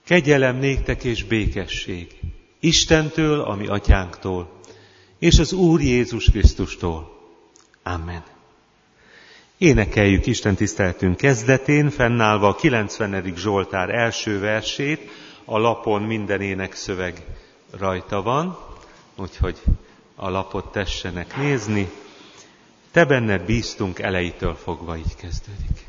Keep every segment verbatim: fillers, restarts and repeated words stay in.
Kegyelem néktek és békesség Istentől, a mi atyánktól, és az Úr Jézus Krisztustól. Amen. Énekeljük Isten tiszteletünk kezdetén, fennállva a kilencvenedik Zsoltár első versét, a lapon minden énekszöveg rajta van, úgyhogy a lapot tessenek nézni. Te benned bíztunk, elejétől fogva, így kezdődik.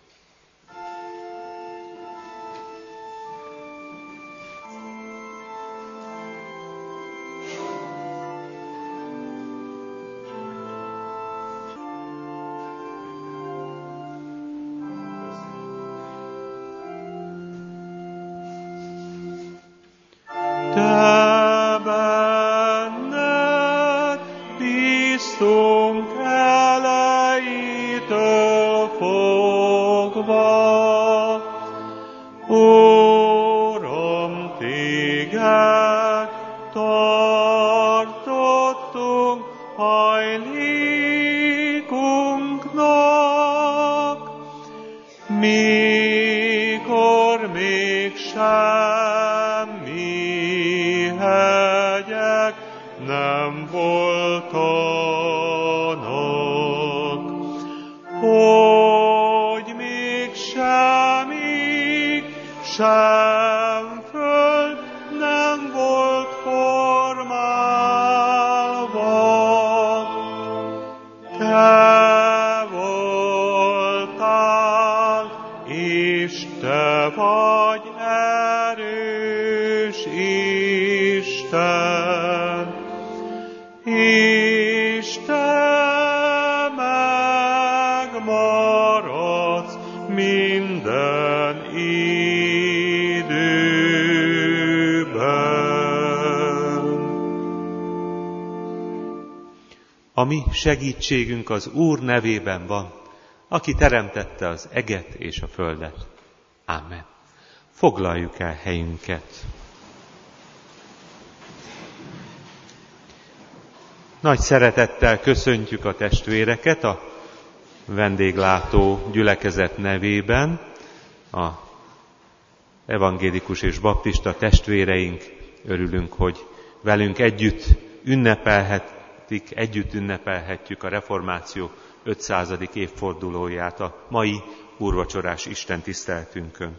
A mi segítségünk az Úr nevében van, aki teremtette az eget és a földet. Amen. Foglaljuk el helyünket. Nagy szeretettel köszöntjük a testvéreket a vendéglátó gyülekezet nevében, a evangélikus és baptista testvéreink. Örülünk, hogy velünk együtt ünnepelhet együtt ünnepelhetjük a reformáció ötszázadik évfordulóját a mai úrvacsorás Isten tiszteletünkön.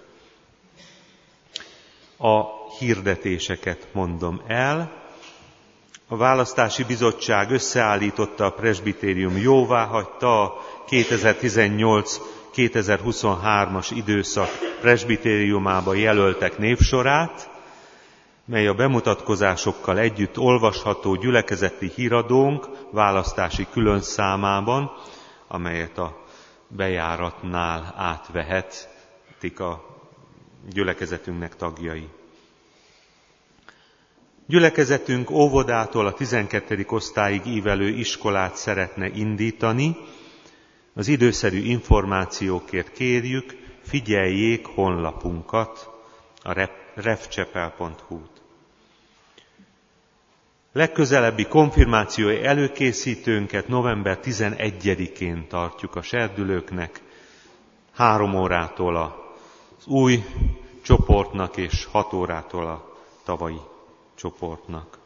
A hirdetéseket mondom el. A Választási Bizottság összeállította, a presbitérium jóváhagyta a kétezer-tizennyolc kétezer-huszonhármas időszak presbitériumába jelöltek névsorát, mely a bemutatkozásokkal együtt olvasható gyülekezeti híradónk választási külön számában, amelyet a bejáratnál átvehetik a gyülekezetünknek tagjai. Gyülekezetünk óvodától a tizenkettedik osztályig ívelő iskolát szeretne indítani. Az időszerű információkért kérjük, figyeljék honlapunkat, a refcsepel pont hu-t. Legközelebbi konfirmációi előkészítőnket november tizenegyedikén tartjuk a serdülőknek, három órától az új csoportnak és hat órától a tavalyi csoportnak.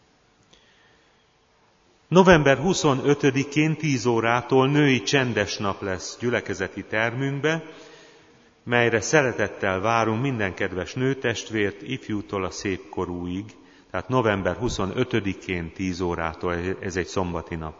november huszonötödikén tíz órától női csendes nap lesz gyülekezeti termünkbe, melyre szeretettel várunk minden kedves nőtestvért, ifjútól a szépkorúig, tehát november huszonötödikén tíz órától, ez egy szombati nap.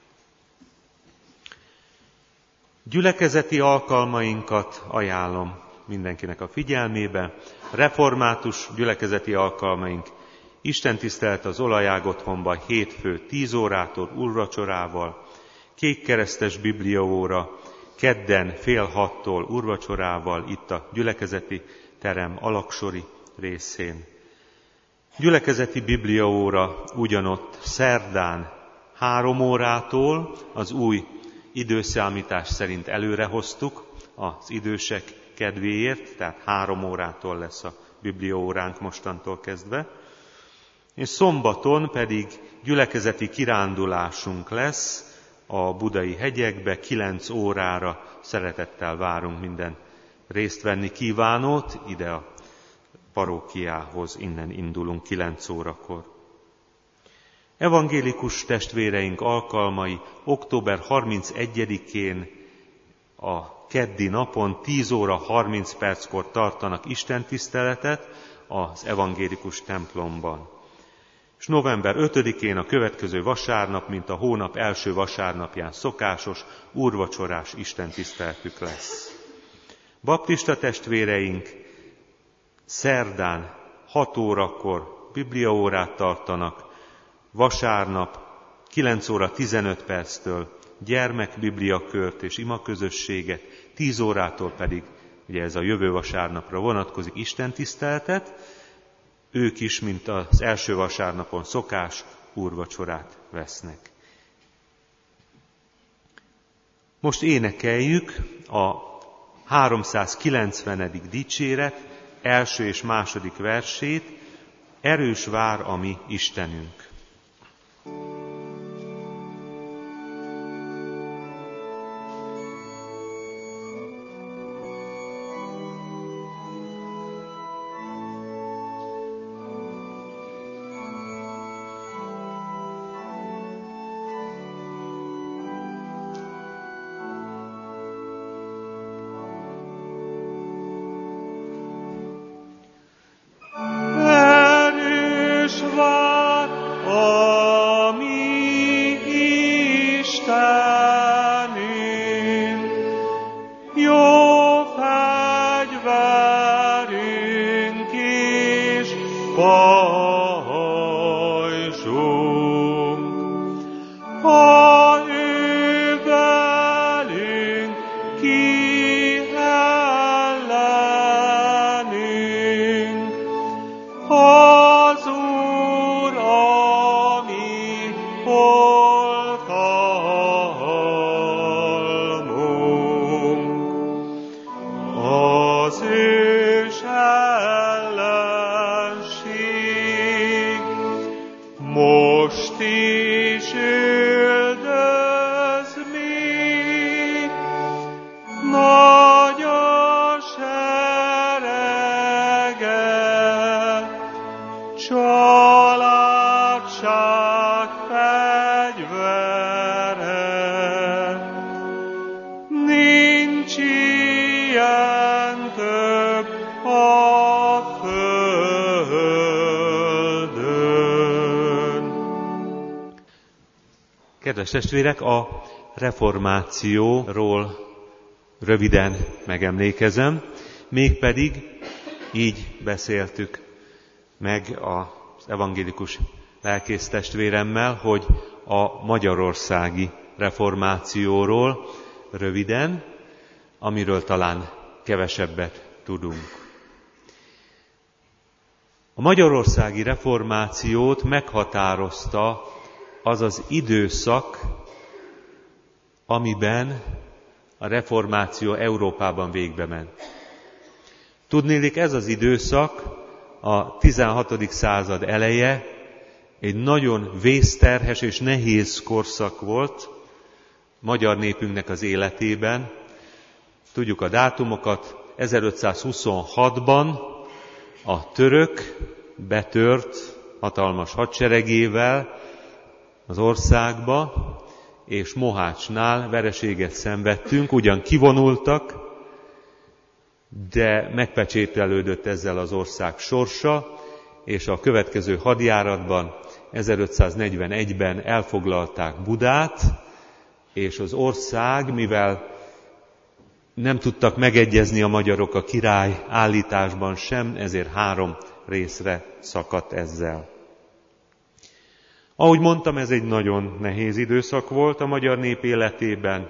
Gyülekezeti alkalmainkat ajánlom mindenkinek a figyelmébe. Református gyülekezeti alkalmaink: istentisztelet az Olajágotthonban hétfő tíz órától úrvacsorával, kékkeresztes bibliaóra kedden fél hattól úrvacsorával itt a gyülekezeti terem alaksori részén. Gyülekezeti bibliaóra ugyanott szerdán három órától, az új időszámítás szerint előrehoztuk az idősek kedvéért, tehát három órától lesz a bibliaóránk mostantól kezdve. És szombaton pedig gyülekezeti kirándulásunk lesz a budai hegyekbe, kilenc órára. Szeretettel várunk minden részt venni kívánót ide a parókiához, innen indulunk kilenc órakor. Evangélikus testvéreink alkalmai október harmincegyedikén a keddi napon tíz óra harminc perckor tartanak istentiszteletet az evangélikus templomban. És november ötödikén a következő vasárnap, mint a hónap első vasárnapján szokásos, úrvacsorás istentiszteletük lesz. Baptista testvéreink szerdán hat órakor bibliaórát tartanak, vasárnap kilenc óra tizenöt perctől gyermekbibliakört és imaközösséget, tíz órától pedig, ugye ez a jövő vasárnapra vonatkozik, istentiszteletet, ők is, mint az első vasárnapon szokás, úrvacsorát vesznek. Most énekeljük a háromszázkilencvenedik dicséret első és második versét, erős vár a mi Istenünk. Kedves testvérek, a reformációról röviden megemlékezem, mégpedig így beszéltük meg az evangélikus lelkész testvéremmel, hogy a magyarországi reformációról röviden, amiről talán kevesebbet tudunk. A magyarországi reformációt meghatározta az az időszak, amiben a reformáció Európában végbe ment. Tudnélik, ez az időszak, a tizenhatodik század eleje, egy nagyon vészterhes és nehéz korszak volt magyar népünknek az életében. Tudjuk a dátumokat, ezerötszázhuszonhatban a török betört hatalmas hadseregével az országba, és Mohácsnál vereséget szenvedtünk, ugyan kivonultak, de megpecsételődött ezzel az ország sorsa, és a következő hadjáratban, ezerötszáznegyvenegyben elfoglalták Budát, és az ország, mivel nem tudtak megegyezni a magyarok a király állításban sem, ezért három részre szakadt ezzel. Ahogy mondtam, ez egy nagyon nehéz időszak volt a magyar nép életében.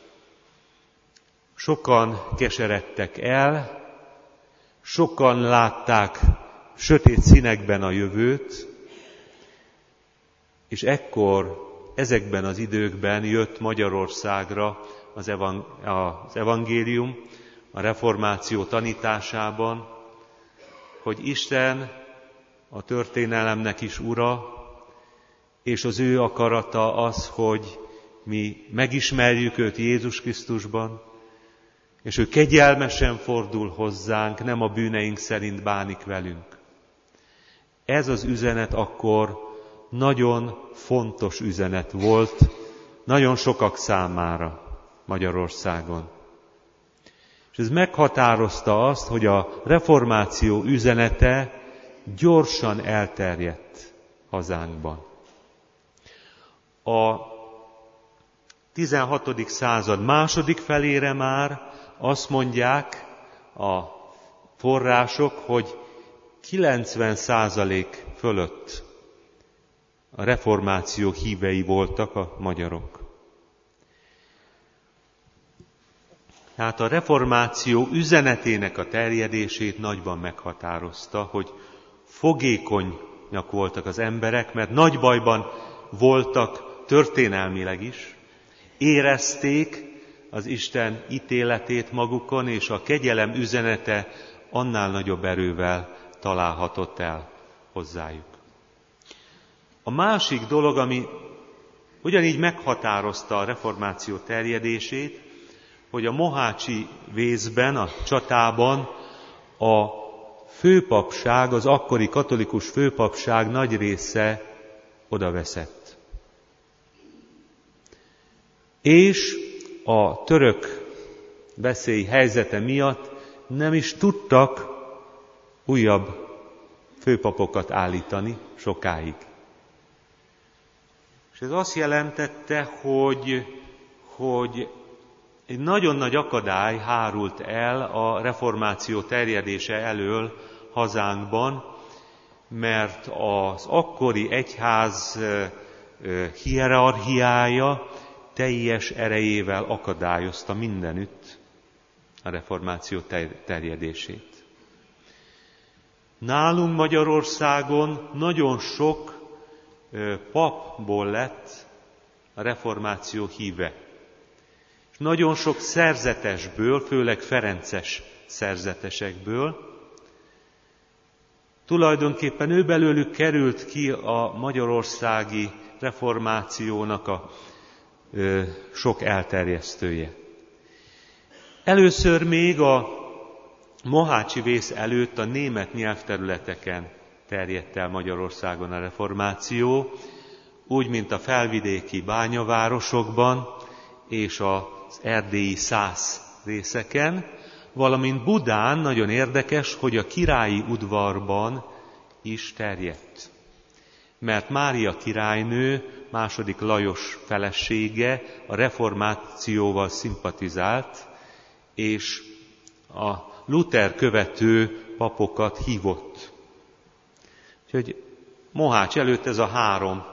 Sokan keseredtek el, sokan látták sötét színekben a jövőt, és ekkor, ezekben az időkben jött Magyarországra az, evang- az evangélium, a reformáció tanításában, hogy Isten a történelemnek is ura, és az ő akarata az, hogy mi megismerjük őt Jézus Krisztusban, És ő kegyelmesen fordul hozzánk, nem a bűneink szerint bánik velünk. Ez az üzenet akkor nagyon fontos üzenet volt nagyon sokak számára Magyarországon. És ez meghatározta azt, hogy a reformáció üzenete gyorsan elterjedt hazánkban. A tizenhatodik század második felére már azt mondják a források, hogy kilencven százalék fölött a reformáció hívei voltak a magyarok. Tehát a reformáció üzenetének a terjedését nagyban meghatározta, hogy fogékonyak voltak az emberek, mert nagy bajban voltak történelmileg is, érezték az Isten ítéletét magukon, és a kegyelem üzenete annál nagyobb erővel találhatott el hozzájuk. A másik dolog, ami ugyanígy meghatározta a reformáció terjedését, hogy a mohácsi vészben, a csatában a főpapság, az akkori katolikus főpapság nagy része odaveszett. És a török veszély helyzete miatt nem is tudtak újabb főpapokat állítani sokáig. És ez azt jelentette, hogy, hogy egy nagyon nagy akadály hárult el a reformáció terjedése elől hazánkban, mert az akkori egyház hierarchiája teljes erejével akadályozta mindenütt a reformáció terjedését. Nálunk Magyarországon nagyon sok papból lett a reformáció híve. És nagyon sok szerzetesből, főleg ferences szerzetesekből, tulajdonképpen ő belőlük került ki a magyarországi reformációnak a ö, sok elterjesztője. Először még a mohácsi vész előtt a német nyelvterületeken terjedt el Magyarországon a reformáció, úgy, mint a felvidéki bányavárosokban és az erdélyi szász részeken, valamint Budán nagyon érdekes, hogy a királyi udvarban is terjedt. Mert Mária királynő, második Lajos felesége a reformációval szimpatizált, és a Luther követő papokat hívott. Úgyhogy Mohács előtt ez a három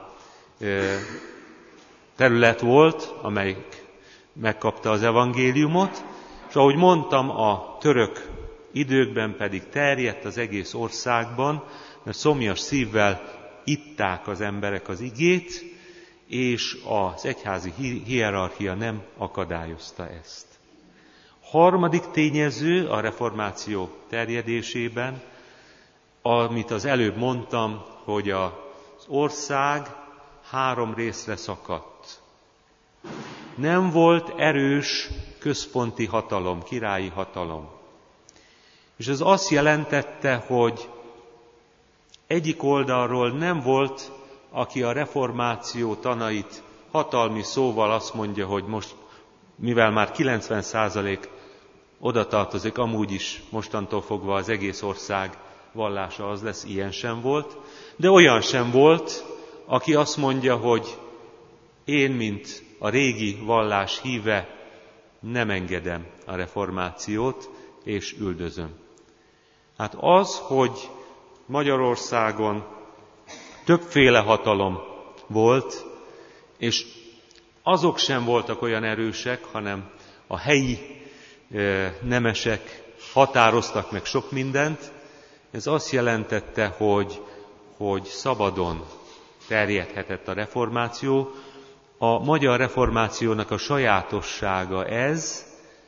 terület volt, amelyik megkapta az evangéliumot, és ahogy mondtam, a török időkben pedig terjedt az egész országban, mert szomjas szívvel itták az emberek az igét, és az egyházi hierarchia nem akadályozta ezt. Harmadik tényező a reformáció terjedésében, amit az előbb mondtam, hogy az ország három részre szakadt. Nem volt erős központi hatalom, királyi hatalom. És ez azt jelentette, hogy egyik oldalról nem volt, aki a reformáció tanait hatalmi szóval azt mondja, hogy most, mivel már kilencven százalék oda tartozik, amúgy is mostantól fogva az egész ország vallása az lesz, ilyen sem volt, de olyan sem volt, aki azt mondja, hogy én, mint a régi vallás híve, nem engedem a reformációt, és üldözöm. Hát az, hogy Magyarországon többféle hatalom volt, és azok sem voltak olyan erősek, hanem a helyi nemesek határoztak meg sok mindent, ez azt jelentette, hogy, hogy szabadon terjedhetett a reformáció. A magyar reformációnak a sajátossága ez,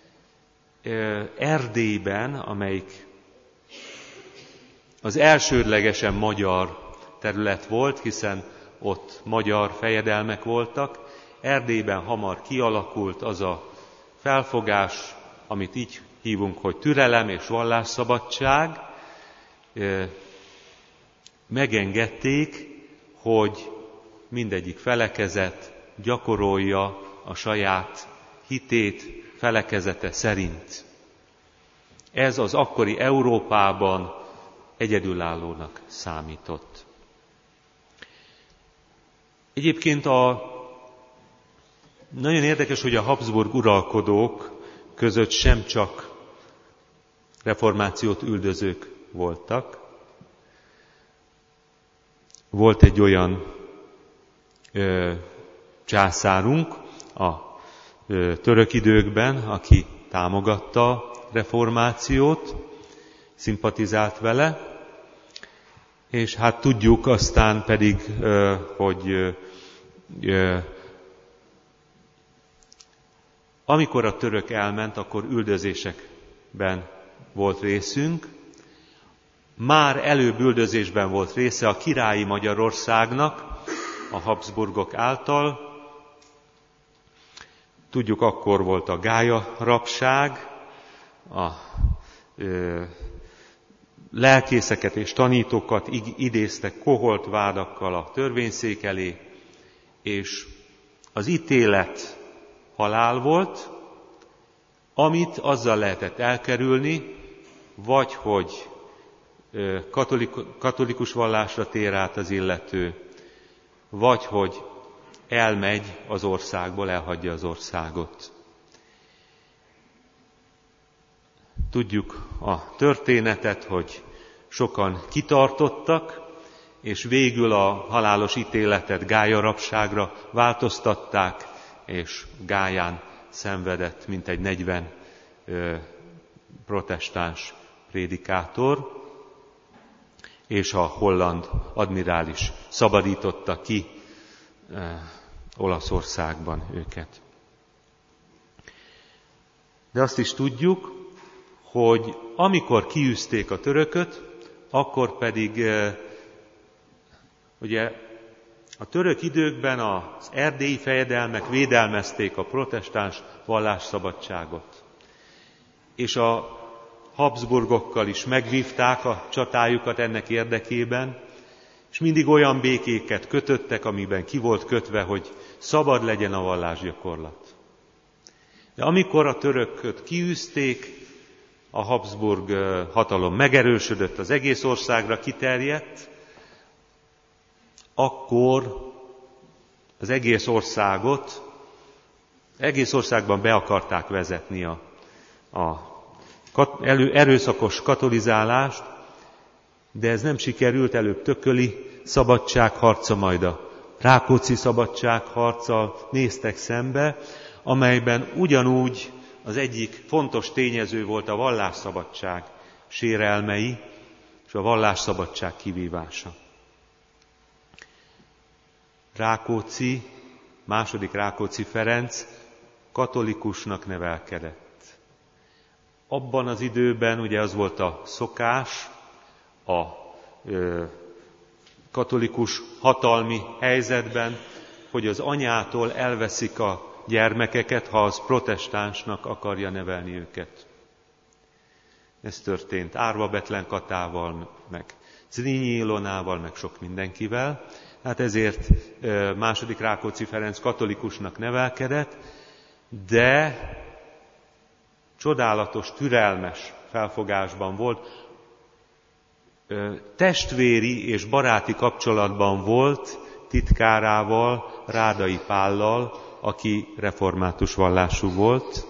Erdélyben, amelyik az elsődlegesen magyar terület volt, hiszen ott magyar fejedelmek voltak, Erdélyben hamar kialakult az a felfogás, amit így hívunk, hogy türelem és vallásszabadság, megengedték, hogy mindegyik felekezet gyakorolja a saját hitét felekezete szerint. Ez az akkori Európában egyedülállónak számított. Egyébként a, nagyon érdekes, hogy a Habsburg uralkodók között sem csak reformációt üldözők voltak. Volt egy olyan ö, császárunk a ö, török időkben, aki támogatta a reformációt, szimpatizált vele, és hát tudjuk aztán pedig, ö, hogy ö, ö, amikor a török elment, akkor üldözésekben volt részünk. Már előbb üldözésben volt része a királyi Magyarországnak, a Habsburgok által. Tudjuk, akkor volt a gálya rabság, a ö, lelkészeket és tanítókat idéztek koholt vádakkal a törvényszék elé, és az ítélet halál volt, amit azzal lehetett elkerülni, vagy hogy katolik, katolikus vallásra tér át az illető, vagy hogy elmegy az országból, elhagyja az országot. Tudjuk a történetet, hogy sokan kitartottak, és végül a halálos ítéletet gályarabságra változtatták, és Gályán szenvedett mintegy negyven ö, protestáns prédikátor, és a holland admirális szabadította ki ö, Olaszországban őket. De azt is tudjuk, hogy amikor kiűzték a törököt, akkor pedig ö, ugye a török időkben az erdélyi fejedelmek védelmezték a protestáns vallásszabadságot. És a Habsburgokkal is megvívták a csatájukat ennek érdekében, és mindig olyan békéket kötöttek, amiben ki volt kötve, hogy szabad legyen a vallásgyakorlat. De amikor a törököt kiűzték, a Habsburg hatalom megerősödött, az egész országra kiterjedt, akkor az egész országot, egész országban be akarták vezetni a, a elő, erőszakos katolizálást, de ez nem sikerült, előbb Tököli szabadságharca, majd a Rákóczi szabadságharccal néztek szembe, amelyben ugyanúgy az egyik fontos tényező volt a vallásszabadság sérelmei és a vallásszabadság kivívása. Rákóczi, második Rákóczi Ferenc katolikusnak nevelkedett. Abban az időben ugye az volt a szokás, a ö, katolikus hatalmi helyzetben, hogy az anyától elveszik a gyermekeket, ha az protestánsnak akarja nevelni őket. Ez történt Árva Betlen Katával, meg Zrínyi Ilonával, meg sok mindenkivel. Hát ezért második Rákóczi Ferenc katolikusnak nevelkedett, de csodálatos, türelmes felfogásban volt, testvéri és baráti kapcsolatban volt titkárával, Rádai Pállal, aki református vallású volt.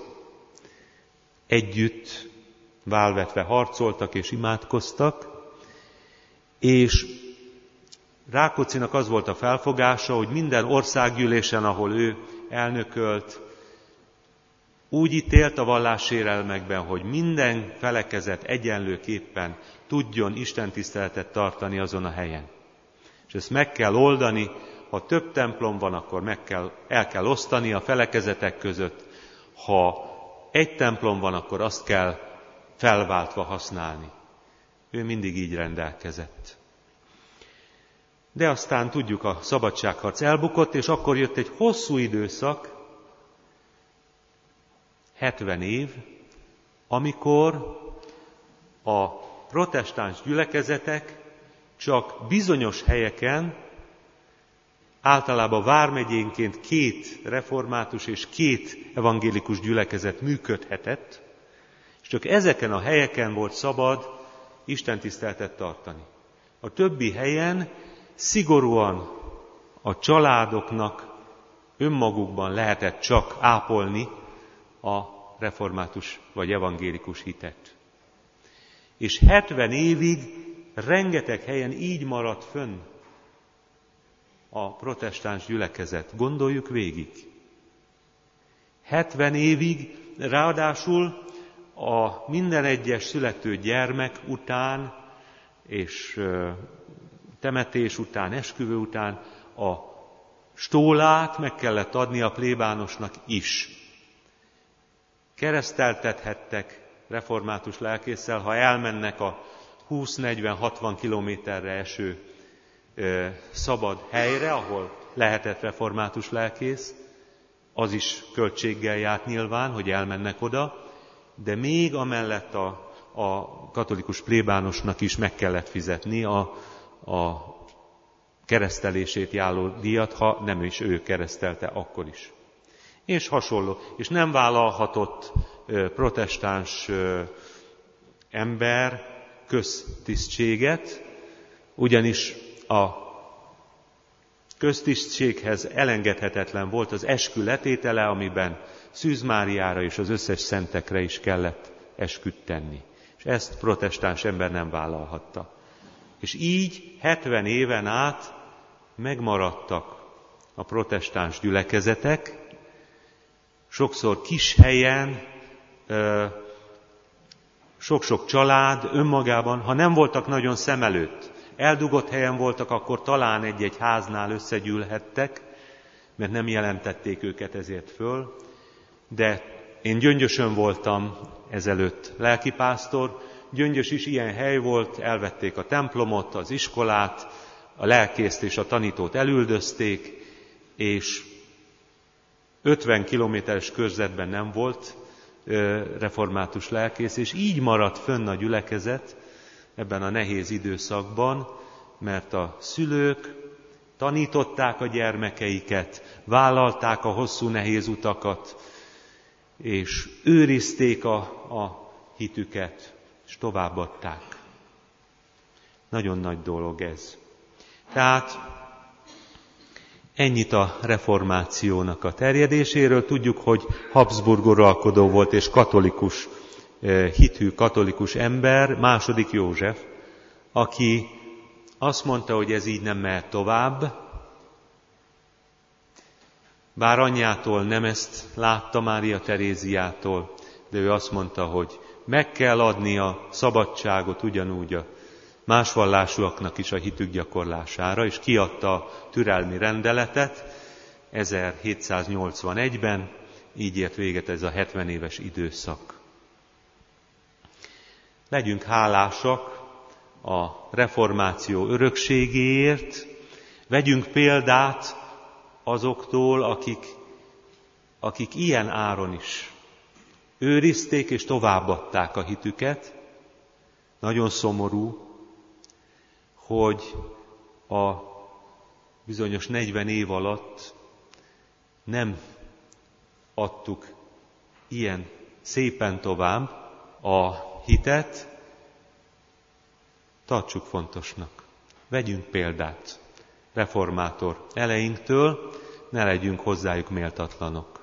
Együtt válvetve harcoltak és imádkoztak, és Rákóczinak az volt a felfogása, hogy minden országgyűlésen, ahol ő elnökölt, úgy ítélt a vallássérelmekben, hogy minden felekezet egyenlőképpen tudjon istentiszteletet tartani azon a helyen. És ezt meg kell oldani, ha több templom van, akkor meg kell, el kell osztani a felekezetek között. Ha egy templom van, akkor azt kell felváltva használni. Ő mindig így rendelkezett. De aztán tudjuk, a szabadságharc elbukott, és akkor jött egy hosszú időszak, hetven év, amikor a protestáns gyülekezetek csak bizonyos helyeken, általában vármegyénként két református és két evangélikus gyülekezet működhetett, és csak ezeken a helyeken volt szabad istentiszteletet tartani. A többi helyen szigorúan a családoknak önmagukban lehetett csak ápolni a református vagy evangélikus hitet. És hetven évig rengeteg helyen így maradt fönn a protestáns gyülekezet. Gondoljuk végig. hetven évig, ráadásul a minden egyes születő gyermek után és temetés után, esküvő után a stólát meg kellett adni a plébánosnak is. Kereszteltethettek református lelkésszel, ha elmennek a húsz, negyven, hatvan kilométerre eső ö, szabad helyre, ahol lehetett református lelkész, az is költséggel járt nyilván, hogy elmennek oda, de még amellett a, a katolikus plébánosnak is meg kellett fizetni a, a keresztelését járó díjat, ha nem is ő keresztelte akkor is. És hasonló. És nem vállalhatott ö, protestáns ö, ember köztisztséget, ugyanis a köztisztséghez elengedhetetlen volt az eskü letétele, amiben Szűz Máriára és az összes szentekre is kellett esküt tenni. És ezt protestáns ember nem vállalhatta. És így hetven éven át megmaradtak a protestáns gyülekezetek, sokszor kis helyen, sok-sok család önmagában, ha nem voltak nagyon szem előtt, eldugott helyen voltak, akkor talán egy-egy háznál összegyűlhettek, mert nem jelentették őket ezért föl, de én Gyöngyösön voltam ezelőtt lelkipásztor, Gyöngyös is ilyen hely volt, elvették a templomot, az iskolát, a lelkészt és a tanítót elüldözték, és ötven kilométeres körzetben nem volt református lelkész, és így maradt fönn a gyülekezet ebben a nehéz időszakban, mert a szülők tanították a gyermekeiket, vállalták a hosszú nehéz utakat, és őrizték a, a hitüket, és továbbadták. Nagyon nagy dolog ez. Tehát ennyit a reformációnak a terjedéséről. Tudjuk, hogy Habsburg uralkodó volt és katolikus hitű, katolikus ember, második József, aki azt mondta, hogy ez így nem mehet tovább, bár anyjától nem ezt látta, Mária Teréziától, de ő azt mondta, hogy meg kell adni a szabadságot ugyanúgy a más vallásúaknak is a hitük gyakorlására, és kiadta a türelmi rendeletet ezerhétszáznyolcvanegyben, így ért véget ez a hetven éves időszak. Legyünk hálásak a reformáció örökségéért, vegyünk példát azoktól, akik, akik ilyen áron is őrizték és továbbadták a hitüket. Nagyon szomorú, hogy a bizonyos negyven év alatt nem adtuk ilyen szépen tovább a hitet. Tartsuk fontosnak. Vegyünk példát reformátor eleinktől, ne legyünk hozzájuk méltatlanok.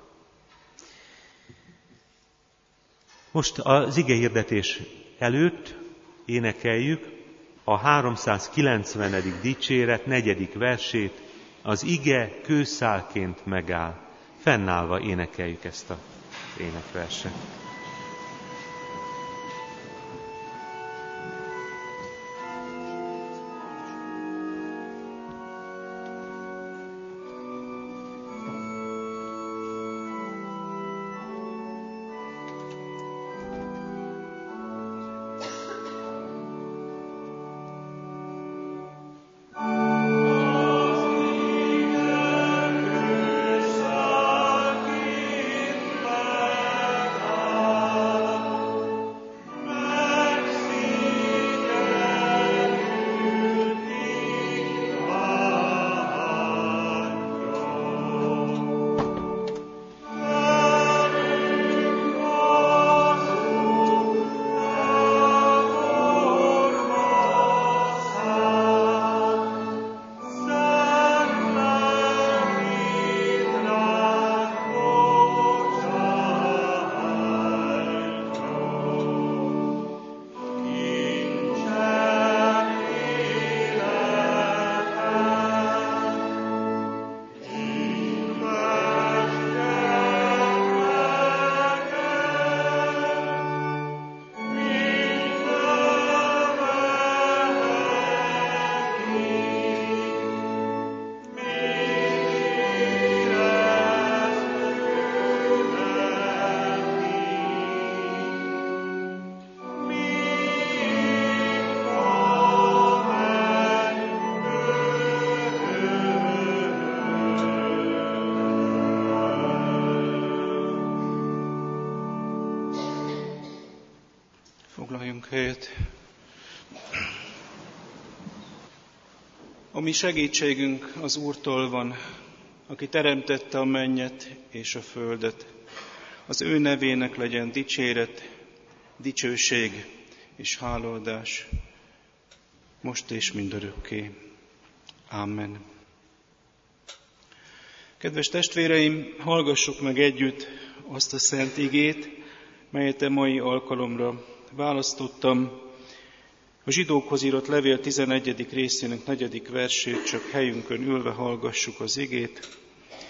Most az igehirdetés előtt énekeljük a háromszázkilencvenedik dicséret negyedik versét, az ige kőszálként megáll. Fennállva énekeljük ezt a énekverset. Oh Foglaljunk helyet. A mi segítségünk az Úrtól van, aki teremtette a mennyet és a földet. Az ő nevének legyen dicséret, dicsőség és hálaadás, most és mindörökké. Amen. Kedves testvéreim, hallgassuk meg együtt azt a szent igét, melyet a mai alkalomra választottam. A zsidókhoz írott levél tizenegyedik részének negyedik versét, csak helyünkön ülve hallgassuk az igét.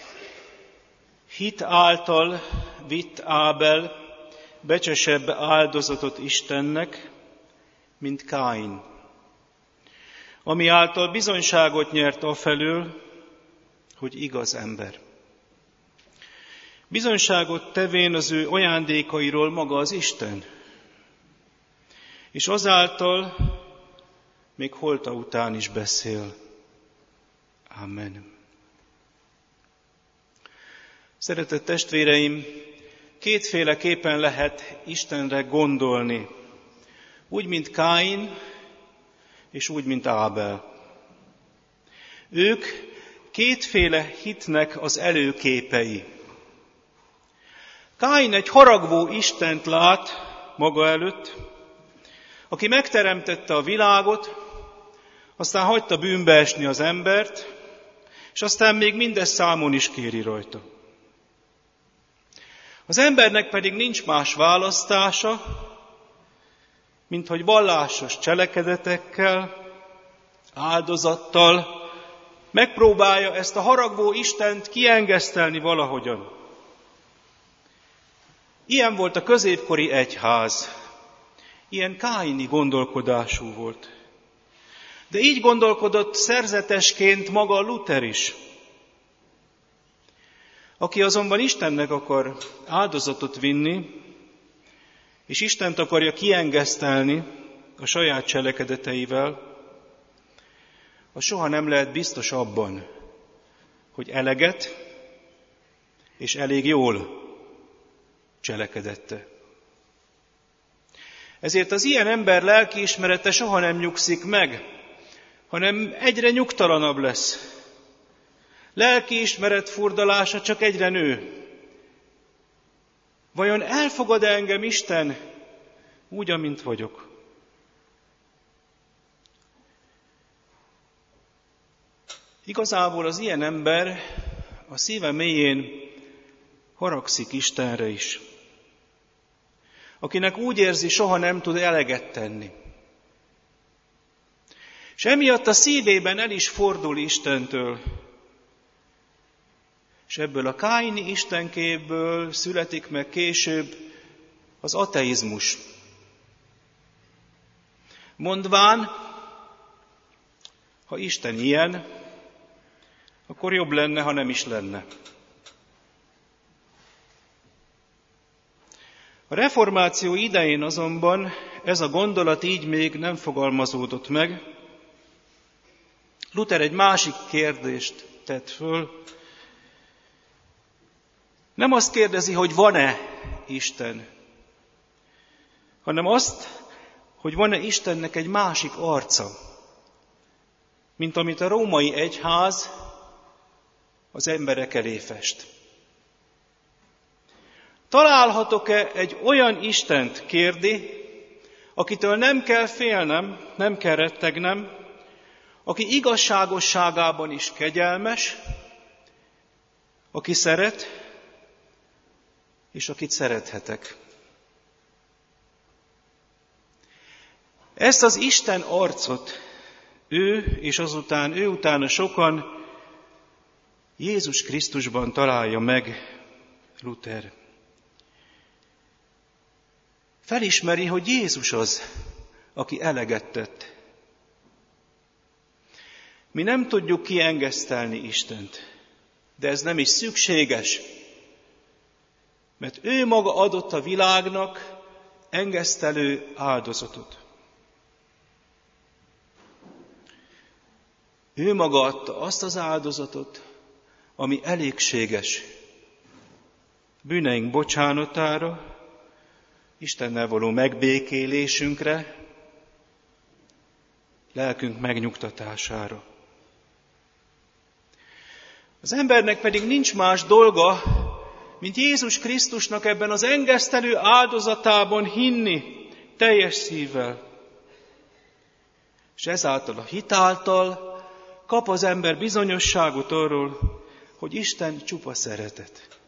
Hit által vitt Ábel becsesebb áldozatot Istennek, mint Káin, ami által bizonyságot nyert afelől, hogy igaz ember. Bizonyságot tevén az ő ajándékairól maga az Isten, és azáltal még holta után is beszél. Amen. Szeretett testvéreim, kétféleképpen lehet Istenre gondolni, úgy, mint Káin, és úgy, mint Ábel. Ők kétféle hitnek az előképei. Káin egy haragvó Istent lát maga előtt, aki megteremtette a világot, aztán hagyta bűnbe esni az embert, és aztán még mindezt számon is kéri rajta. Az embernek pedig nincs más választása, mint hogy vallásos cselekedetekkel, áldozattal megpróbálja ezt a haragvó Istent kiengesztelni valahogyan. Ilyen volt a középkori egyház, ilyen káini gondolkodású volt. De így gondolkodott szerzetesként maga Luther is, aki azonban Istennek akar áldozatot vinni, és Istent akarja kiengesztelni a saját cselekedeteivel, az soha nem lehet biztos abban, hogy eleget és elég jól cselekedette. Ezért az ilyen ember lelkiismerete soha nem nyugszik meg, hanem egyre nyugtalanabb lesz. Lelkiismeret furdalása csak egyre nő. Vajon elfogad engem Isten úgy, amint vagyok? Igazából az ilyen ember a szíve mélyén haragszik Istenre is, akinek úgy érzi, soha nem tud eleget tenni. És emiatt a szívében el is fordul Istentől, és ebből a káini istenképből születik meg később az ateizmus. Mondván, ha Isten ilyen, akkor jobb lenne, ha nem is lenne. A reformáció idején azonban ez a gondolat így még nem fogalmazódott meg. Luther egy másik kérdést tett föl. Nem azt kérdezi, hogy van-e Isten, hanem azt, hogy van-e Istennek egy másik arca, mint amit a római egyház az emberek elé fest. Találhatok-e egy olyan Istent, kérdi, akitől nem kell félnem, nem kell rettegnem, aki igazságosságában is kegyelmes, aki szeret, és akit szerethetek. Ezt az Isten arcot ő, és azután ő utána sokan Jézus Krisztusban találja meg Luther. Felismeri, hogy Jézus az, aki eleget tett. Mi nem tudjuk kiengesztelni Istent, de ez nem is szükséges, mert ő maga adott a világnak engesztelő áldozatot. Ő maga adta azt az áldozatot, ami elégséges bűneink bocsánatára, Istennel való megbékélésünkre, lelkünk megnyugtatására. Az embernek pedig nincs más dolga, mint Jézus Krisztusnak ebben az engesztelő áldozatában hinni teljes szívvel. És ezáltal a hit által kap az ember bizonyosságot arról, hogy Isten csupa szeretet.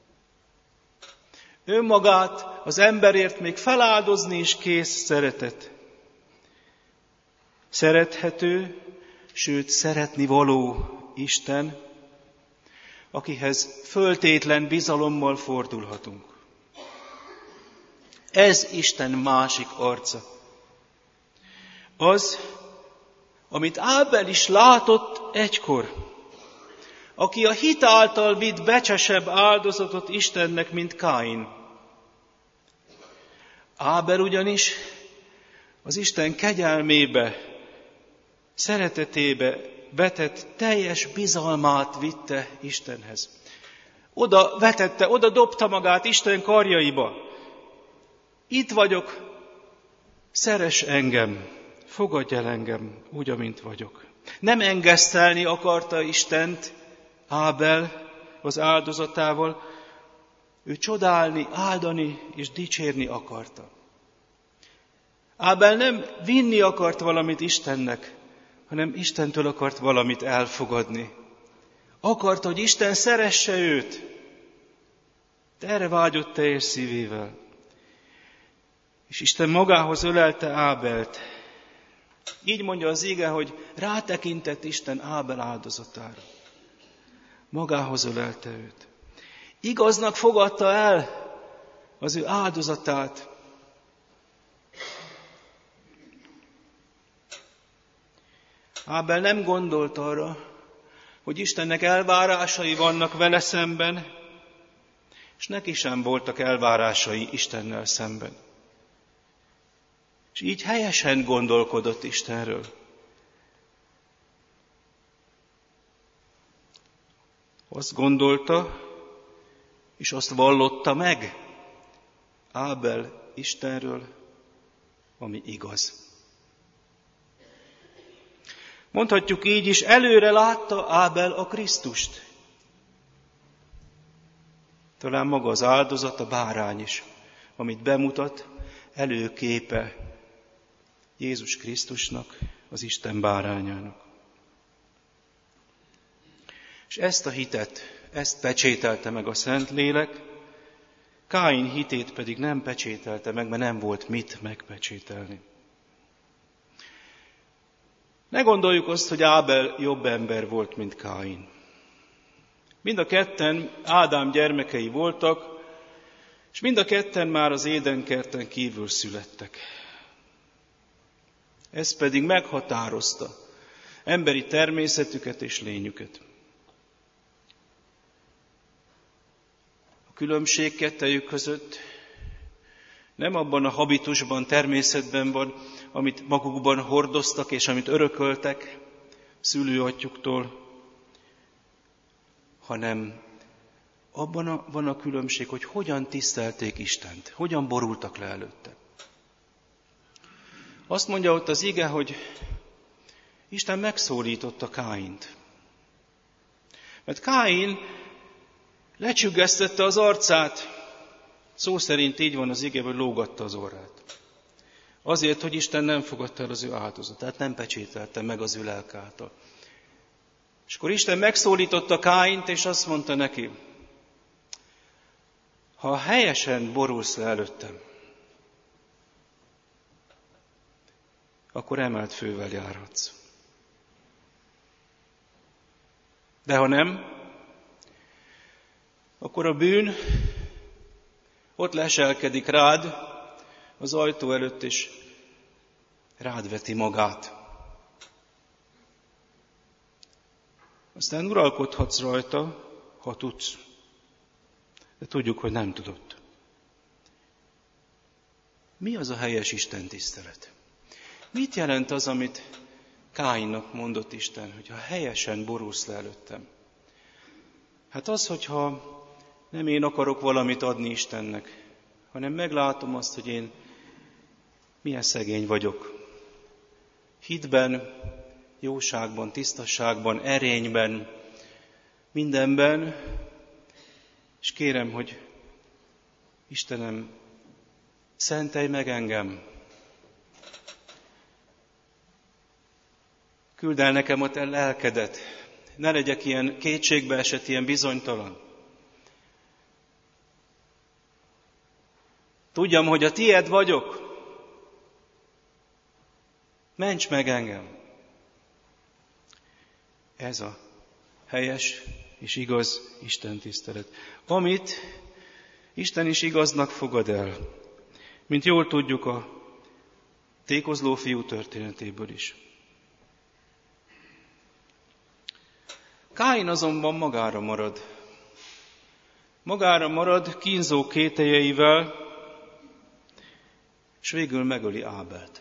Önmagát az emberért még feláldozni is kész szeretet. Szerethető, sőt szeretni való Isten, akihez föltétlen bizalommal fordulhatunk. Ez Isten másik arca. Az, amit Ábel is látott egykor, aki a hit által vitt becsesebb áldozatot Istennek, mint Káin. Ábel ugyanis az Isten kegyelmébe, szeretetébe vetett teljes bizalmát vitte Istenhez. Oda vetette, oda dobta magát Isten karjaiba. Itt vagyok, szeress engem, fogadj el engem úgy, amint vagyok. Nem engesztelni akarta Istent Ábel az áldozatával, ő csodálni, áldani és dicsérni akarta. Ábel nem vinni akart valamit Istennek, hanem Istentől akart valamit elfogadni. Akarta, hogy Isten szeresse őt. De erre vágyott teljes szívével. És Isten magához ölelte Ábelt. Így mondja az ige, hogy rátekintett Isten Ábel áldozatára. Magához ölelte őt. Igaznak fogadta el az ő áldozatát. Ábel nem gondolt arra, hogy Istennek elvárásai vannak vele szemben, és neki sem voltak elvárásai Istennel szemben. És így helyesen gondolkodott Istenről. Azt gondolta, és azt vallotta meg Ábel Istenről, ami igaz. Mondhatjuk így is, előre látta Ábel a Krisztust. Talán maga az áldozat, a bárány is, amit bemutat, előképe Jézus Krisztusnak, az Isten bárányának. És ezt a hitet, ezt pecsételte meg a Szentlélek, Káin hitét pedig nem pecsételte meg, mert nem volt mit megpecsételni. Ne gondoljuk azt, hogy Ábel jobb ember volt, mint Káin. Mind a ketten Ádám gyermekei voltak, és mind a ketten már az Édenkerten kívül születtek. Ez pedig meghatározta emberi természetüket és lényüket. A különbség kettejük között nem abban a habitusban, természetben van, amit magukban hordoztak és amit örököltek szülőatyjuktól, hanem abban a, van a különbség, hogy hogyan tisztelték Istent, hogyan borultak le előtte. Azt mondja ott az ige, hogy Isten megszólította Káint. Mert Káin lecsüggesztette az arcát, szó szerint így van az ige, hogy lógatta az orrát. Azért, hogy Isten nem fogadta el az ő áldozatát, nem pecsételte meg az ő lelk által. És akkor Isten megszólította Káint, és azt mondta neki, ha helyesen borulsz le előttem, akkor emelt fővel járhatsz. De ha nem, akkor a bűn ott leselkedik rád az ajtó előtt, és rád veti magát. Aztán uralkodhatsz rajta, ha tudsz. De tudjuk, hogy nem tudott. Mi az a helyes Isten tisztelet? Mit jelent az, amit Káinnak mondott Isten, hogyha helyesen borulsz le előttem? Hát az, hogyha nem én akarok valamit adni Istennek, hanem meglátom azt, hogy én milyen szegény vagyok. Hitben, jóságban, tisztaságban, erényben, mindenben, és kérem, hogy Istenem, szentelj meg engem. Küld el nekem a te lelkedet. Ne legyek ilyen kétségbe esett, ilyen bizonytalan. Tudjam, hogy a tied vagyok. Ments meg engem. Ez a helyes és igaz Isten tisztelet. Amit Isten is igaznak fogad el, mint jól tudjuk a tékozló fiú történetéből is. Káin azonban magára marad. Magára marad kínzó kételyeivel, és végül megöli Ábelt.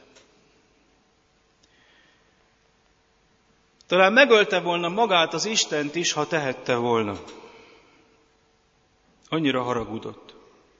Talán megölte volna magát az Istent is, ha tehette volna. Annyira haragudott.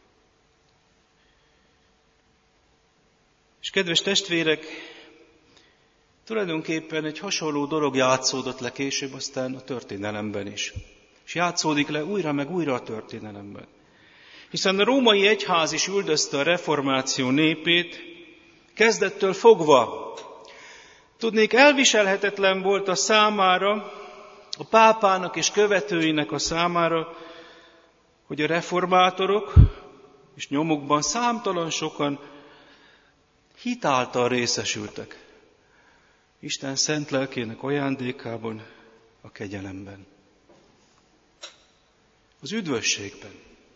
És kedves testvérek, tulajdonképpen egy hasonló dolog játszódott le később aztán a történelemben is. És játszódik le újra meg újra a történelemben. Hiszen a római egyház is üldözte a reformáció népét, kezdettől fogva. Tudnék, elviselhetetlen volt a számára, a pápának és követőinek a számára, hogy a reformátorok és nyomukban számtalan sokan hit által részesültek. Isten szent lelkének ajándékában, a kegyelemben. Az üdvösségben.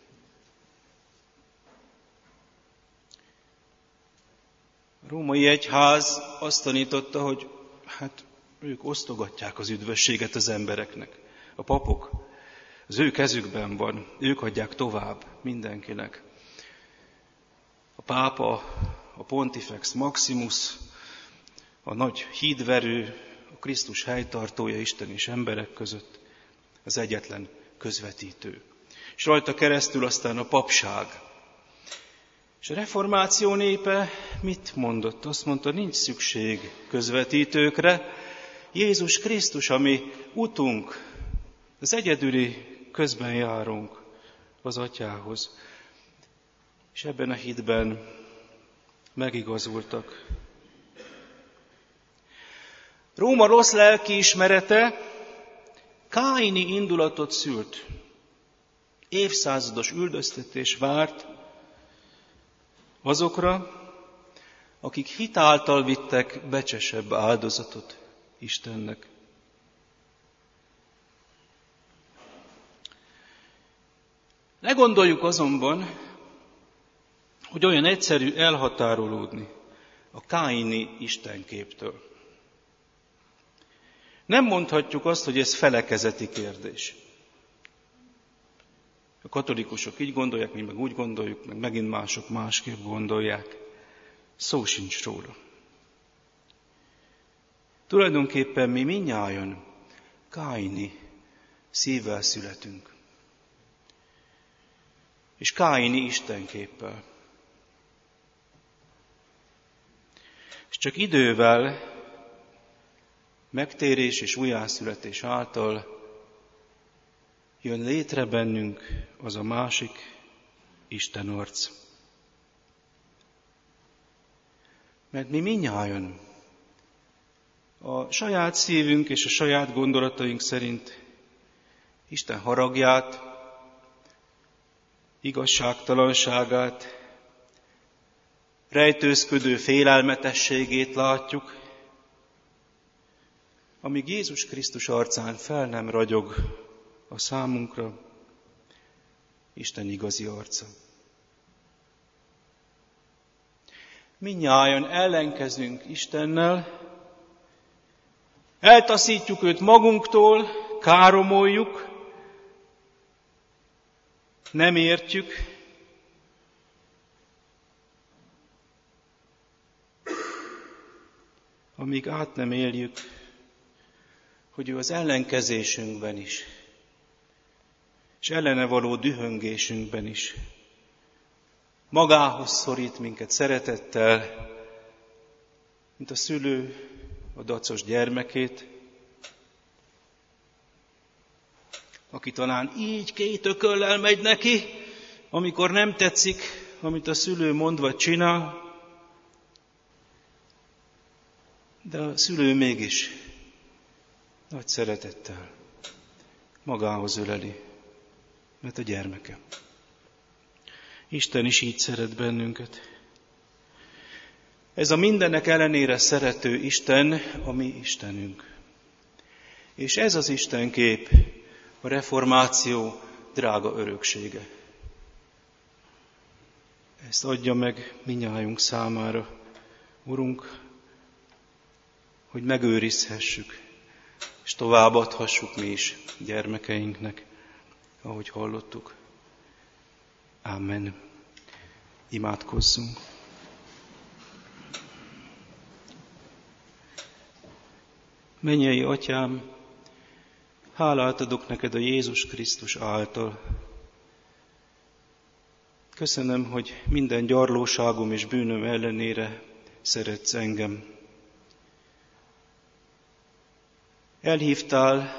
A római egyház azt tanította, hogy hát ők osztogatják az üdvösséget az embereknek. A papok, az ő kezükben van, ők adják tovább mindenkinek. A pápa, a Pontifex Maximus, a nagy hídverő, a Krisztus helytartója Isten és emberek között, az egyetlen közvetítő. És rajta keresztül aztán a papság. És a reformáció népe mit mondott? Azt mondta, nincs szükség közvetítőkre. Jézus Krisztus, ami utunk, az egyedüli közben járunk az Atyához. És ebben a hitben megigazultak. Róma rossz lelkiismerete káini indulatot szült. Évszázados üldöztetés várt azokra, akik hit által vittek becsesebb áldozatot Istennek. Ne gondoljuk azonban, hogy olyan egyszerű elhatárolódni a káini istenképtől. Nem mondhatjuk azt, hogy ez felekezeti kérdés. A katolikusok így gondolják, mi meg úgy gondoljuk, meg megint mások másképp gondolják. Szó sincs róla. Tulajdonképpen mi mindnyájan káini szívvel születünk. És káini istenképpel. És csak idővel, megtérés és újjászületés által jön létre bennünk az a másik Isten arc. Mert mi mindnyájan a saját szívünk és a saját gondolataink szerint Isten haragját, igazságtalanságát, rejtőzködő félelmetességét látjuk, amíg Jézus Krisztus arcán fel nem ragyog a számunkra Isten igazi arca. Mindnyájan ellenkezünk Istennel, eltaszítjuk őt magunktól, káromoljuk, nem értjük, amíg át nem éljük, hogy ő az ellenkezésünkben is, és ellene való dühöngésünkben is magához szorít minket szeretettel, mint a szülő a dacos gyermekét, aki talán így két ököllel megy neki, amikor nem tetszik, amit a szülő mond vagy csinál, de a szülő mégis nagy szeretettel magához öleli, mert a gyermeke. Isten is így szeret bennünket. Ez a mindenek ellenére szerető Isten a mi Istenünk. És ez az Istenkép a reformáció drága öröksége. Ezt adja meg minnyájunk számára, Urunk, hogy megőrizhessük, és továbbadhassuk mi is gyermekeinknek, ahogy hallottuk. Amen. Imádkozzunk. Mennyei Atyám, hálát adok neked a Jézus Krisztus által. Köszönöm, hogy minden gyarlóságom és bűnöm ellenére szeretsz engem. Elhívtál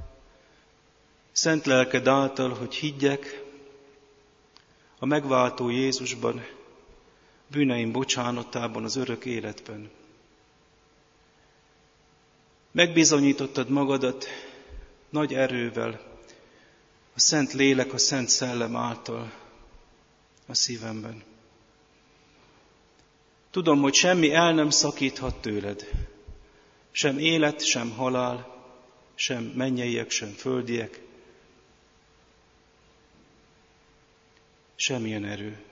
szent lelked által, hogy higgyek a megváltó Jézusban, bűneim bocsánatában, az örök életben. Megbizonyítottad magadat nagy erővel, a Szent Lélek, a Szent Szellem által a szívemben. Tudom, hogy semmi el nem szakíthat tőled, sem élet, sem halál, sem mennyeiek, sem földiek, semmilyen erő.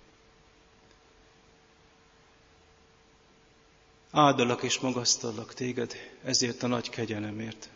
Áldalak és magasztallak téged ezért a nagy kegyelemért.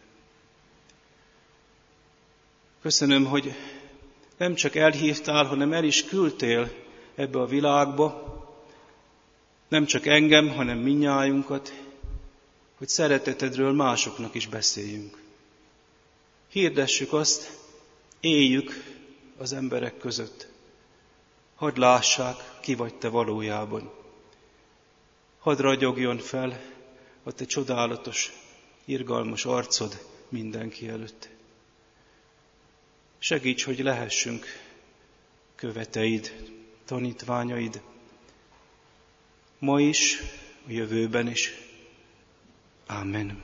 Köszönöm, hogy nem csak elhívtál, hanem el is küldtél ebbe a világba, nem csak engem, hanem mindnyájunkat, hogy szeretetedről másoknak is beszéljünk. Hirdessük azt, éljük az emberek között. Hadd lássák, ki vagy te valójában. Hadd ragyogjon fel a te csodálatos, irgalmas arcod mindenki előtt. Segíts, hogy lehessünk követeid, tanítványaid, ma is, a jövőben is. Amen.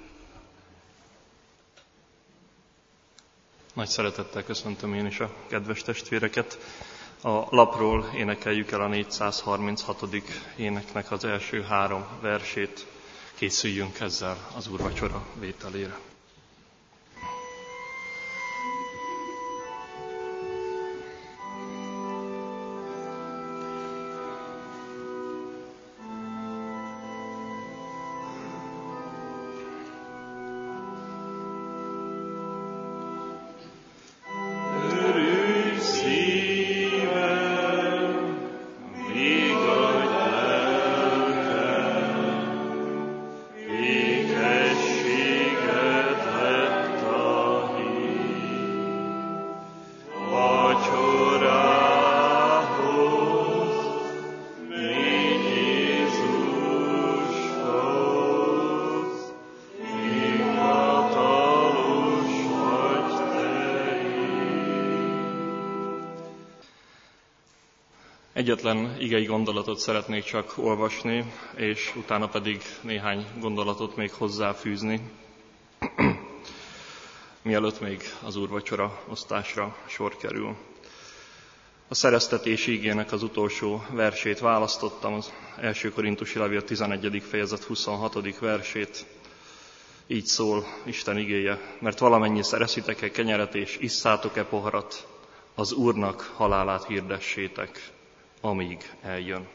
Nagy szeretettel köszöntöm én is a kedves testvéreket. A lapról énekeljük el a négyszázharminchatodik éneknek az első három versét. Készüljünk ezzel az úrvacsora vételére. Egyetlen igei gondolatot szeretnék csak olvasni, és utána pedig néhány gondolatot még hozzáfűzni, mielőtt még az úrvacsora osztásra sor kerül. A szereztetés ígének az utolsó versét választottam, az első Korintusi levél tizenegyedik fejezet huszonhatodik versét. Így szól Isten igéje, mert valamennyi szereszitek-e kenyeret és isszátok-e poharat, az Úrnak halálát hirdessétek, amíg eljön.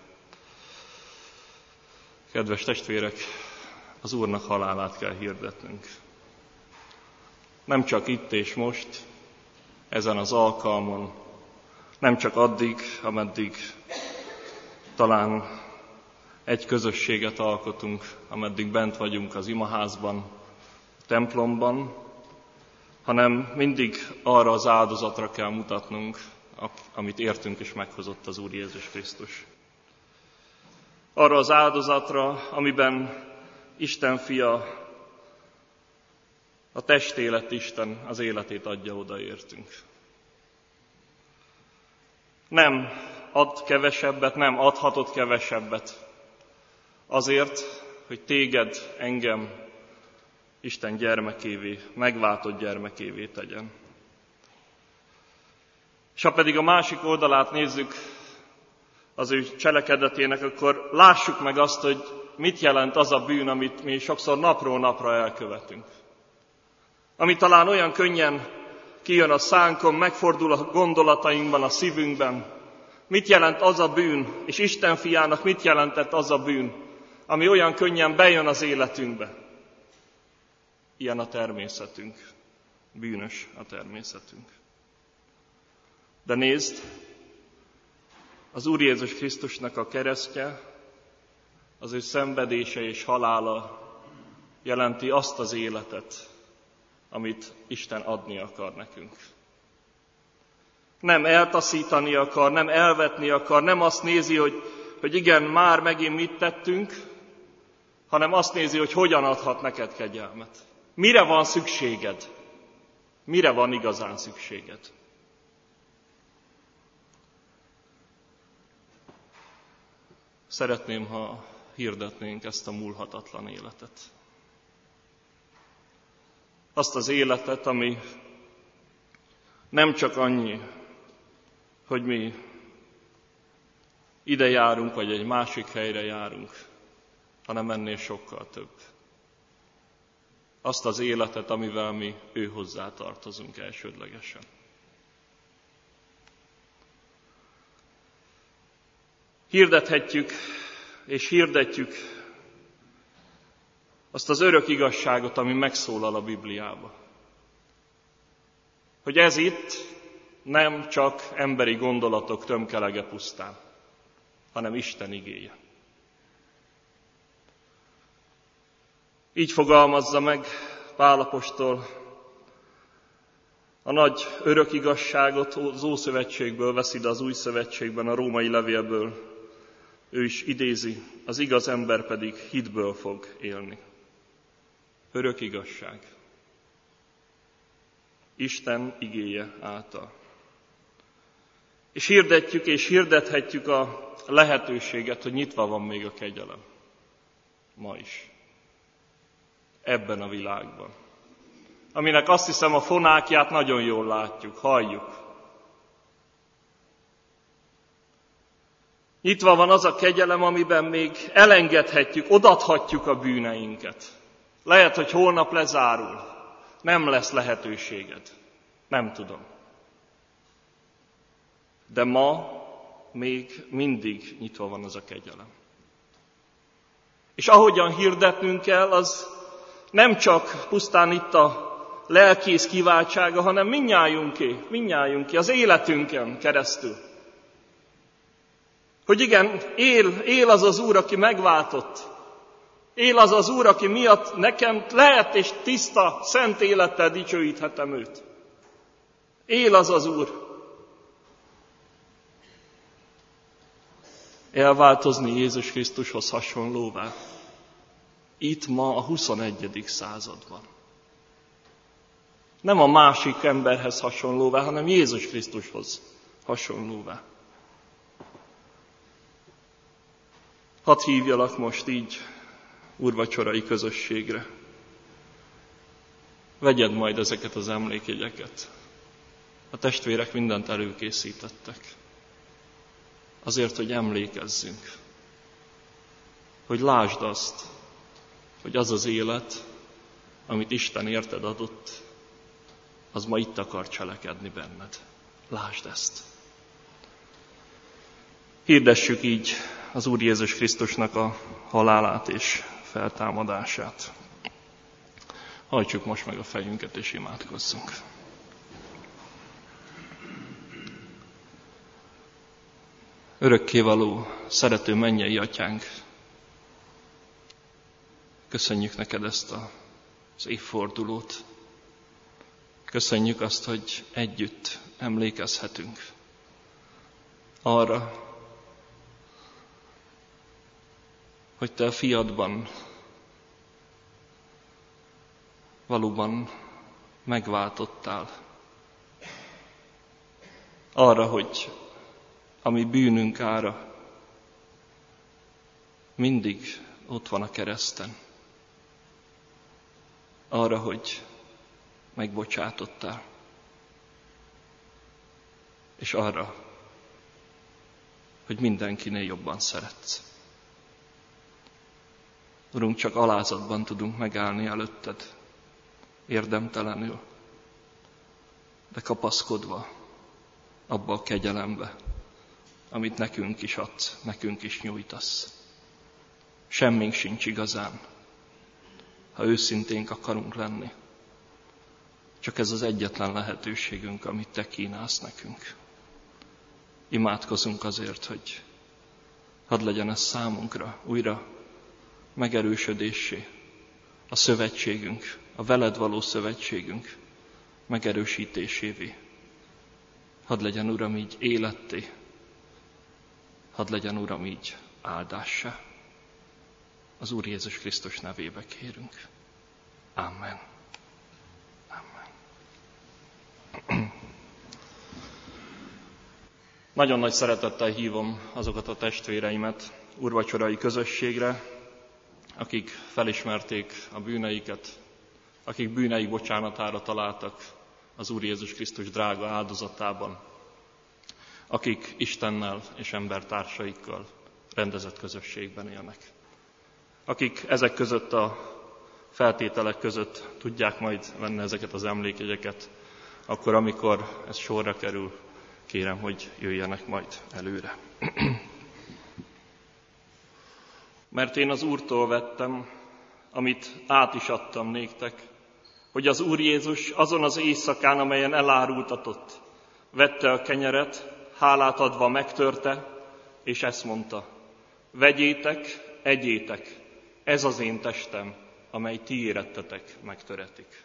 Kedves testvérek, az Úrnak halálát kell hirdetnünk. Nem csak itt és most, ezen az alkalmon, nem csak addig, ameddig talán egy közösséget alkotunk, ameddig bent vagyunk az imaházban, a templomban, hanem mindig arra az áldozatra kell mutatnunk, amit értünk és meghozott az Úr Jézus Krisztus. Arra az áldozatra, amiben Isten fia, a testélet Isten az életét adja, odaértünk. Nem ad kevesebbet, nem adhatott kevesebbet azért, hogy téged, engem Isten gyermekévé, megváltott gyermekévé tegyen. És ha pedig a másik oldalát nézzük az ő cselekedetének, akkor lássuk meg azt, hogy mit jelent az a bűn, amit mi sokszor napról napra elkövetünk. Ami talán olyan könnyen kijön a szánkon, megfordul a gondolatainkban, a szívünkben. Mit jelent az a bűn, és Isten fiának mit jelentett az a bűn, ami olyan könnyen bejön az életünkbe. Ilyen a természetünk. Bűnös a természetünk. De nézd, az Úr Jézus Krisztusnak a keresztje, az ő szenvedése és halála jelenti azt az életet, amit Isten adni akar nekünk. Nem eltaszítani akar, nem elvetni akar, nem azt nézi, hogy, hogy igen, már megint mit tettünk, hanem azt nézi, hogy hogyan adhat neked kegyelmet. Mire van szükséged? Mire van igazán szükséged? Szeretném, ha hirdetnénk ezt a múlhatatlan életet. Azt az életet, ami nem csak annyi, hogy mi ide járunk, vagy egy másik helyre járunk, hanem ennél sokkal több. Azt az életet, amivel mi ő hozzá tartozunk elsődlegesen. Hirdethetjük és hirdetjük azt az örök igazságot, ami megszólal a Bibliába. Hogy ez itt nem csak emberi gondolatok tömkelege pusztán, hanem Isten igéje. Így fogalmazza meg Pál apostol a nagy örök igazságot, az Ószövetségből veszi, de az Új Szövetségben, a római levélből ő is idézi, az igaz ember pedig hitből fog élni. Örök igazság. Isten igéje által. És hirdetjük és hirdethetjük a lehetőséget, hogy nyitva van még a kegyelem. Ma is. Ebben a világban. Aminek azt hiszem a fonákját nagyon jól látjuk, halljuk. Nyitva van az a kegyelem, amiben még elengedhetjük, odaadhatjuk a bűneinket. Lehet, hogy holnap lezárul. Nem lesz lehetőséged. Nem tudom. De ma még mindig nyitva van az a kegyelem. És ahogyan hirdetnünk kell, az nem csak pusztán itt a lelkész kiváltsága, hanem mindnyájunké, mindnyájunké, az életünken keresztül. Hogy igen, él, él az az Úr, aki megváltott. Él az az Úr, aki miatt nekem lehet és tiszta, szent élettel dicsőíthetem őt. Él az az Úr. Elváltozni Jézus Krisztushoz hasonlóvá. Itt ma a huszonegyedik században. Nem a másik emberhez hasonlóvá, hanem Jézus Krisztushoz hasonlóvá. Hadd hívjalak most így úrvacsorai közösségre. Vegyed majd ezeket az emlékjegyeket. A testvérek mindent előkészítettek. Azért, hogy emlékezzünk. Hogy lásd azt, hogy az az élet, amit Isten érted adott, az ma itt akar cselekedni benned. Lásd ezt. Hirdessük így az Úr Jézus Krisztusnak a halálát és feltámadását. Hajtsuk most meg a fejünket és imádkozzunk. Örökkévaló, szerető mennyei Atyánk, köszönjük neked ezt az évfordulót. Köszönjük azt, hogy együtt emlékezhetünk. arra, hogy te a fiadban valóban megváltottál. Arra, hogy a mi bűnünk ára mindig ott van a kereszten. Arra, hogy megbocsátottál. És arra, hogy mindenkinél jobban szeretsz. Urunk, csak alázatban tudunk megállni előtted, érdemtelenül, de kapaszkodva abba a kegyelembe, amit nekünk is adsz, nekünk is nyújtasz. Semmink sincs igazán, ha őszinténk akarunk lenni. Csak ez az egyetlen lehetőségünk, amit te kínálsz nekünk. Imádkozunk azért, hogy hadd legyen ez számunkra újra megerősödéssé, a szövetségünk, a veled való szövetségünk megerősítésévé. Hadd legyen, Uram, így életté, hadd legyen, Uram, így áldássá. Az Úr Jézus Krisztus nevébe kérünk. Amen. Amen. Nagyon nagy szeretettel hívom azokat a testvéreimet úrvacsorai közösségre, akik felismerték a bűneiket, akik bűneik bocsánatára találtak az Úr Jézus Krisztus drága áldozatában, akik Istennel és embertársaikkal rendezett közösségben élnek. Akik ezek között a feltételek között tudják majd venni ezeket az emlékjegyeket, akkor amikor ez sorra kerül, kérem, hogy jöjjenek majd előre. Mert én az Úrtól vettem, amit át is adtam néktek, hogy az Úr Jézus azon az éjszakán, amelyen elárultatott, vette a kenyeret, hálát adva megtörte, és ezt mondta: vegyétek, egyétek, ez az én testem, amely ti érettetek megtöretik.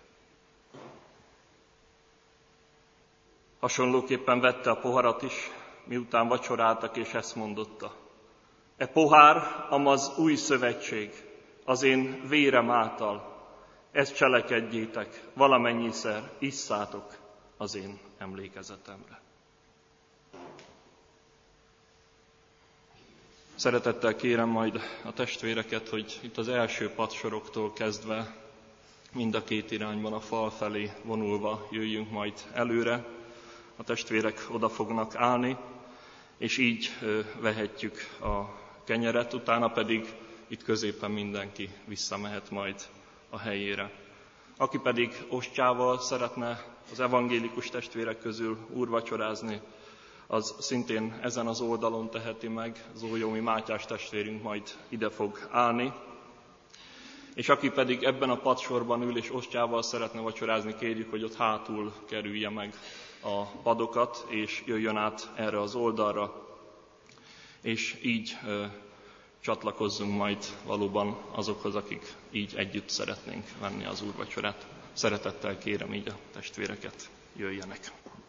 Hasonlóképpen vette a poharat is, miután vacsoráltak, és ezt mondotta: e pohár, amaz új szövetség, az én vérem által, ezt cselekedjétek, valamennyiszer isszátok az én emlékezetemre. Szeretettel kérem majd a testvéreket, hogy itt az első padsoroktól kezdve mind a két irányban a fal felé vonulva jöjjünk majd előre. A testvérek oda fognak állni, és így vehetjük a kenyeret, utána pedig itt középen mindenki visszamehet majd a helyére. Aki pedig ostjával szeretne az evangélikus testvérek közül úrvacsorázni, az szintén ezen az oldalon teheti meg, Zójómi Mátyás testvérünk majd ide fog állni. És aki pedig ebben a padsorban ül és ostjával szeretne vacsorázni, kérjük, hogy ott hátul kerülje meg a padokat, és jöjjön át erre az oldalra, és így ö, csatlakozzunk majd valóban azokhoz, akik így együtt szeretnénk venni az úrvacsorát. Szeretettel kérem így a testvéreket, jöjjenek.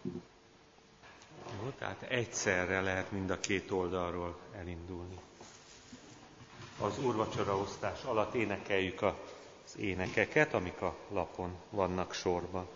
Jó, tehát egyszerre lehet mind a két oldalról elindulni. Az úrvacsora osztás alatt énekeljük az énekeket, amik a lapon vannak sorban.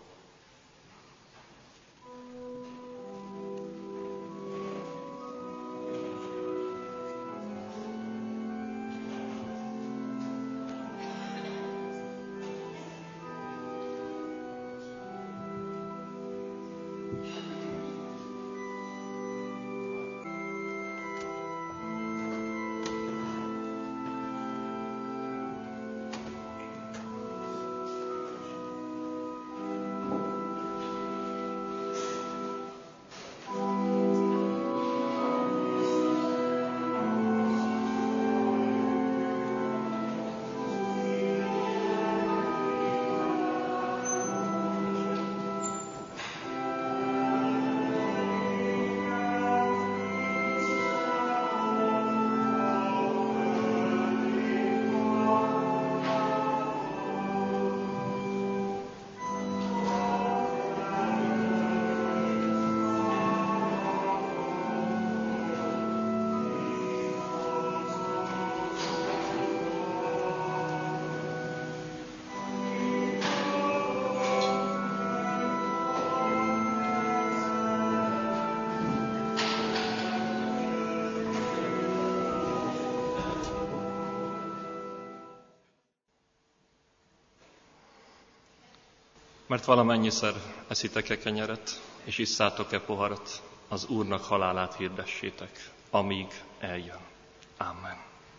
Mert valamennyiszer eszitek-e kenyeret, és isszátok-e poharat, az Úrnak halálát hirdessétek, amíg eljön. Amen.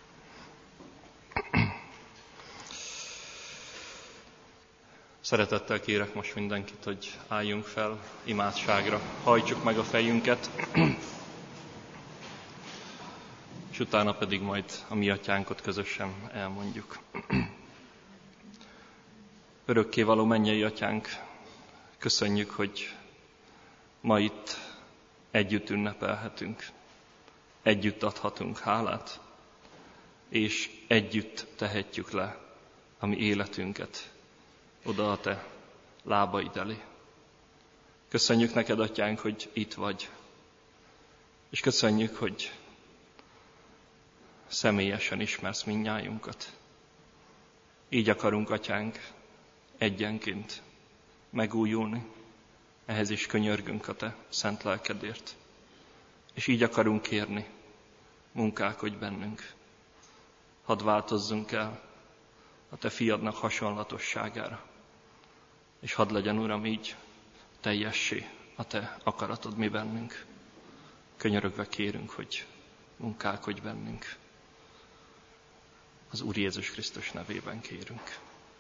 Szeretettel kérek most mindenkit, hogy álljunk fel imádságra, hajtsuk meg a fejünket, és utána pedig majd a mi atyánkot közösen elmondjuk. Örökkévaló mennyei atyánk, köszönjük, hogy ma itt együtt ünnepelhetünk, együtt adhatunk hálát, és együtt tehetjük le a mi életünket oda a te lábaid elé. Köszönjük neked, atyánk, hogy itt vagy, és köszönjük, hogy személyesen ismersz mindnyájunkat. Így akarunk, atyánk, egyenként megújulni, ehhez is könyörgünk a te szent lelkedért. És így akarunk kérni, munkálkodj bennünk. Hadd változzunk el a te fiadnak hasonlatosságára, és hadd legyen, Uram, így teljessé a te akaratod mi bennünk. Könyörögve kérünk, hogy munkálkodj bennünk. Az Úr Jézus Krisztus nevében kérünk.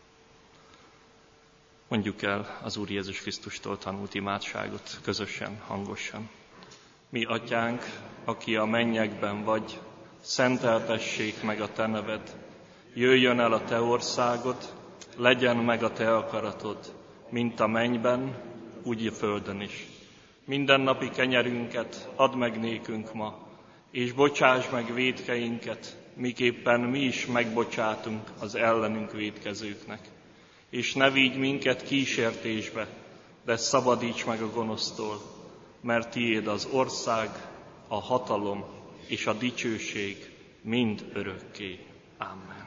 Mondjuk el az Úr Jézus Krisztustól tanult imádságot közösen, hangosan. Mi, atyánk, aki a mennyekben vagy, szenteltessék meg a te neved, jöjjön el a te országod, legyen meg a te akaratod, mint a mennyben, úgy a földön is. Mindennapi kenyerünket add meg nékünk ma, és bocsáss meg vétkeinket, miképpen mi is megbocsátunk az ellenünk vétkezőknek. És ne vigy minket kísértésbe, de szabadíts meg a gonosztól, mert tiéd az ország, a hatalom és a dicsőség mind örökké. Amen.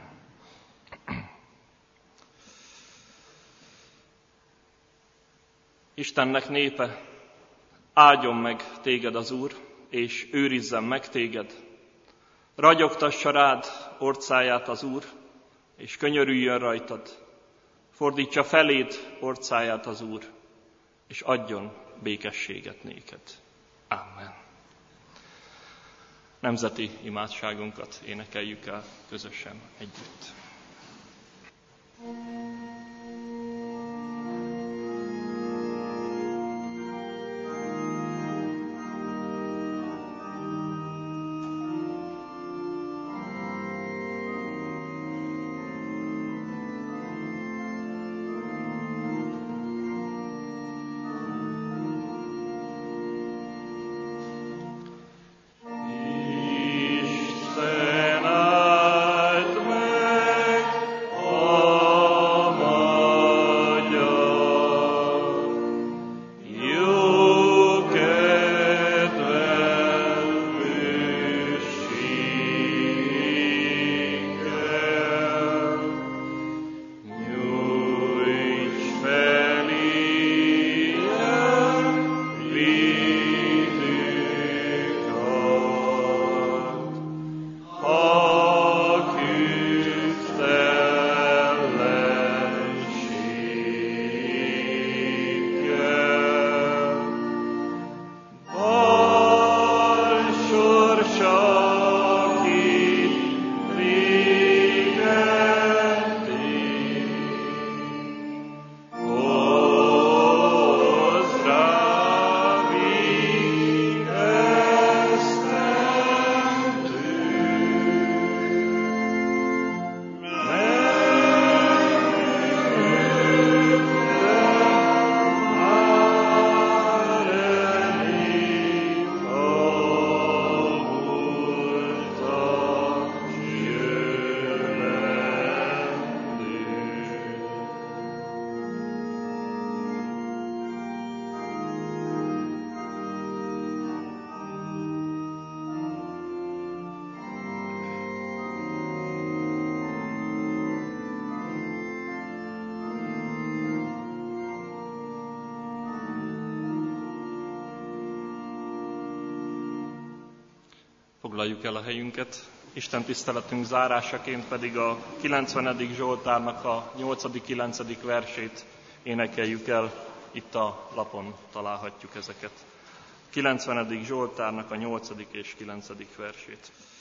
Istennek népe, áldjon meg téged az Úr, és őrizzen meg téged. Ragyogtassa rád orcáját az Úr, és könyörüljön rajtad. Fordítsa feléd orcáját az Úr, és adjon békességet néked. Amen. Nemzeti imádságunkat énekeljük el közösen együtt. Foglaljuk el a helyünket, Isten tiszteletünk zárásaként pedig a kilencvenedik Zsoltárnak a nyolcadik kilencedik versét énekeljük el, itt a lapon találhatjuk ezeket. kilencvenedik Zsoltárnak a nyolcadik és kilencedik versét.